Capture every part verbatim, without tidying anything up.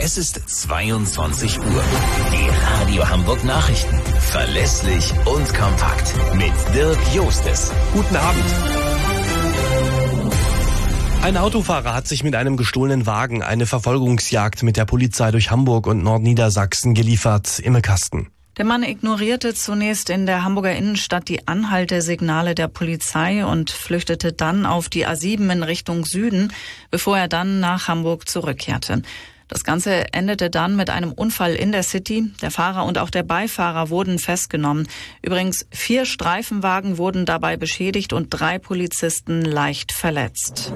Es ist zweiundzwanzig Uhr. Die Radio Hamburg Nachrichten. Verlässlich und kompakt. Mit Dirk Jostes. Guten Abend. Ein Autofahrer hat sich mit einem gestohlenen Wagen eine Verfolgungsjagd mit der Polizei durch Hamburg und Nordniedersachsen geliefert. Imme Kasten. Der Mann ignorierte zunächst in der Hamburger Innenstadt die Anhaltesignale der Polizei und flüchtete dann auf die A sieben in Richtung Süden, bevor er dann nach Hamburg zurückkehrte. Das Ganze endete dann mit einem Unfall in der City. Der Fahrer und auch der Beifahrer wurden festgenommen. Übrigens, vier Streifenwagen wurden dabei beschädigt und drei Polizisten leicht verletzt.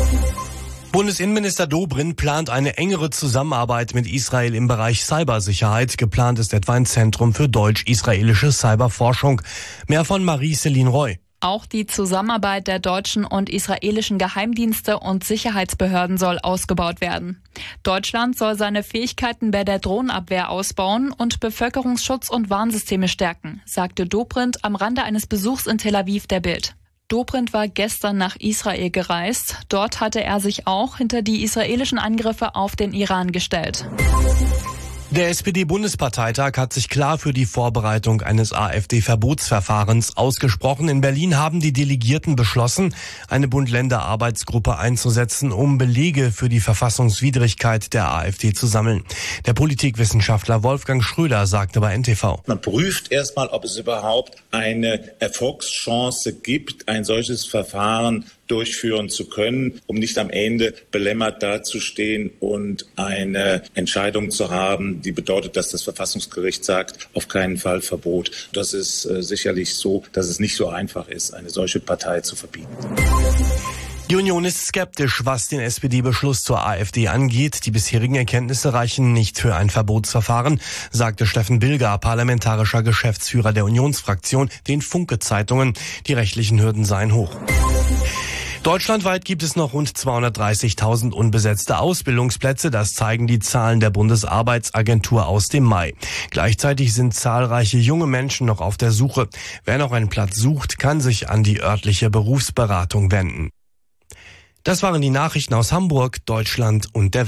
Bundesinnenminister Dobrindt plant eine engere Zusammenarbeit mit Israel im Bereich Cybersicherheit. Geplant ist etwa ein Zentrum für deutsch-israelische Cyberforschung. Mehr von Marie-Céline Roy. Auch die Zusammenarbeit der deutschen und israelischen Geheimdienste und Sicherheitsbehörden soll ausgebaut werden. Deutschland soll seine Fähigkeiten bei der Drohnenabwehr ausbauen und Bevölkerungsschutz und Warnsysteme stärken, sagte Dobrindt am Rande eines Besuchs in Tel Aviv der Bild. Dobrindt war gestern nach Israel gereist. Dort hatte er sich auch hinter die israelischen Angriffe auf den Iran gestellt. Der S P D-Bundesparteitag hat sich klar für die Vorbereitung eines AfD-Verbotsverfahrens ausgesprochen. In Berlin haben die Delegierten beschlossen, eine Bund-Länder-Arbeitsgruppe einzusetzen, um Belege für die Verfassungswidrigkeit der AfD zu sammeln. Der Politikwissenschaftler Wolfgang Schröder sagte bei N T V. Man prüft erstmal, ob es überhaupt eine Erfolgschance gibt, ein solches Verfahren durchführen zu können, um nicht am Ende belämmert dazustehen und eine Entscheidung zu haben, die bedeutet, dass das Verfassungsgericht sagt, auf keinen Fall Verbot. Das ist äh, sicherlich so, dass es nicht so einfach ist, eine solche Partei zu verbieten. Die Union ist skeptisch, was den S P D-Beschluss zur AfD angeht. Die bisherigen Erkenntnisse reichen nicht für ein Verbotsverfahren, sagte Steffen Bilger, parlamentarischer Geschäftsführer der Unionsfraktion, den Funke-Zeitungen. Die rechtlichen Hürden seien hoch. Deutschlandweit gibt es noch rund zweihundertdreißigtausend unbesetzte Ausbildungsplätze. Das zeigen die Zahlen der Bundesarbeitsagentur aus dem Mai. Gleichzeitig sind zahlreiche junge Menschen noch auf der Suche. Wer noch einen Platz sucht, kann sich an die örtliche Berufsberatung wenden. Das waren die Nachrichten aus Hamburg, Deutschland und der Welt.